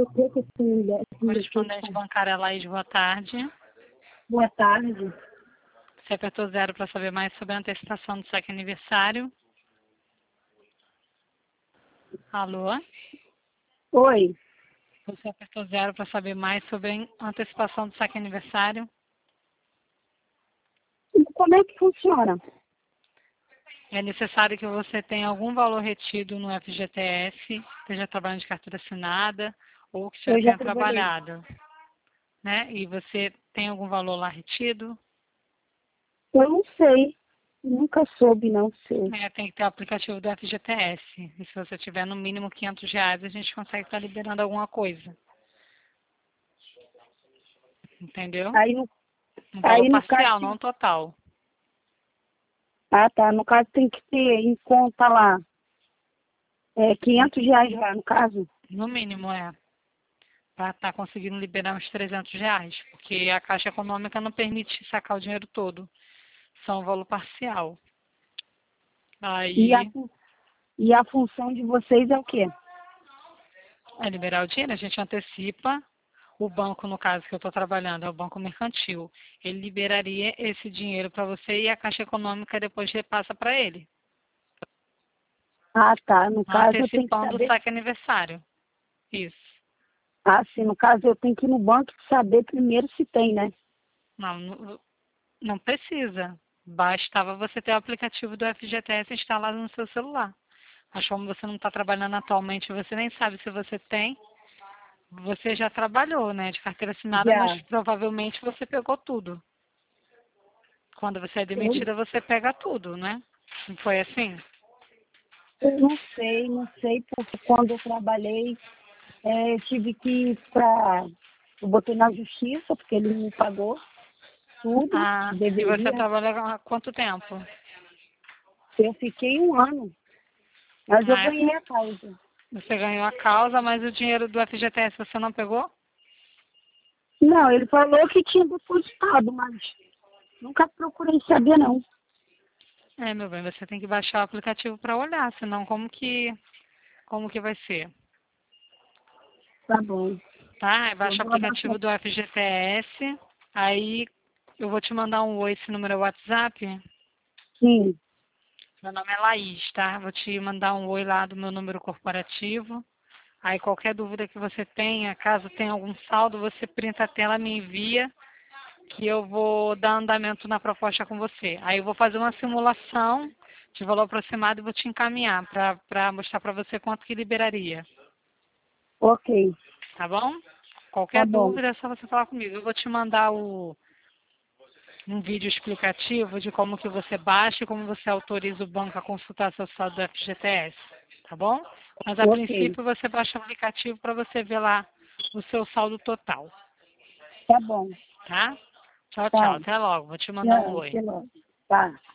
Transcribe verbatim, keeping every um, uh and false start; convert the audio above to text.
o que que esse mulher... Correspondente bancária Laís, boa tarde. Boa tarde. Você apertou zero para saber mais sobre a antecipação do saque aniversário. Alô? Oi. Você apertou zero para saber mais sobre a antecipação do saque aniversário. Como é que funciona? É necessário que você tenha algum valor retido no F G T S, esteja trabalhando de carteira assinada ou que já Eu já tenha trabalhei. trabalhado. Né? E você tem algum valor lá retido? Eu não sei. Nunca soube, não sei. É, tem que ter o aplicativo do F G T S. E se você tiver no mínimo quinhentos reais, a gente consegue estar liberando alguma coisa. Entendeu? Aí no, Um valor aí no caso... parcial, não total. Ah, tá. No caso tem que ter em conta lá. É, quinhentos reais lá, no caso. No mínimo, é. Para estar conseguindo liberar uns trezentos reais. Porque a Caixa Econômica não permite sacar o dinheiro todo. Só um valor parcial. E a, Aí, fu- e a função de vocês é o quê? é liberar o dinheiro, a gente antecipa. O banco, no caso que eu estou trabalhando, é o Banco Mercantil. Ele liberaria esse dinheiro para você e a Caixa Econômica depois repassa para ele. Ah, tá. No caso eu tenho que Antecipando o saber... saque aniversário. Isso. Ah, sim. No caso eu tenho que ir no banco e saber primeiro se tem, né? Não, não não precisa. Bastava você ter o aplicativo do F G T S instalado no seu celular. Mas como você não está trabalhando atualmente, você nem sabe se você tem. Você já trabalhou, né, de carteira assinada, mas Já. provavelmente você pegou tudo. Quando você é Eu, demitida, você pega tudo, né? Não foi assim? eu não sei, não sei, porque quando eu trabalhei, é, eu tive que ir pra... Eu botei na justiça, porque ele me pagou tudo, Ah, e você deveria. trabalha há quanto tempo? Eu fiquei um ano, mas eu Ah, é? ganhei a causa. Você ganhou a causa, mas o dinheiro do F G T S você não pegou? Não, ele falou que tinha depositado, mas nunca procurei saber, não. É, meu bem, você tem que baixar o aplicativo para olhar, senão como que, como que vai ser? Tá bom. Tá? Aí Eu baixa o vou abaixar. aplicativo do F G T S, aí eu vou te mandar um oi, esse número é o WhatsApp. Sim, Meu nome é Laís, tá? Vou te mandar um oi lá do meu número corporativo. Aí qualquer dúvida que você tenha, caso tenha algum saldo, você printa a tela, me envia, que eu vou dar andamento na proposta com você. Aí eu vou fazer uma simulação de valor aproximado e vou te encaminhar para mostrar para você quanto que liberaria. ok. Tá bom? Tá Qualquer bom. dúvida é só você falar comigo. Eu vou te mandar o, um vídeo explicativo de como que você baixa e como você autoriza o banco a consultar seu saldo do F G T S. Tá bom? Mas a Ok. princípio você baixa o aplicativo para você ver lá o seu saldo total. Tá bom. Tá? Tchau, tchau. Tá. Até logo. Vou te mandar um Tchau, oi. até logo. Tá.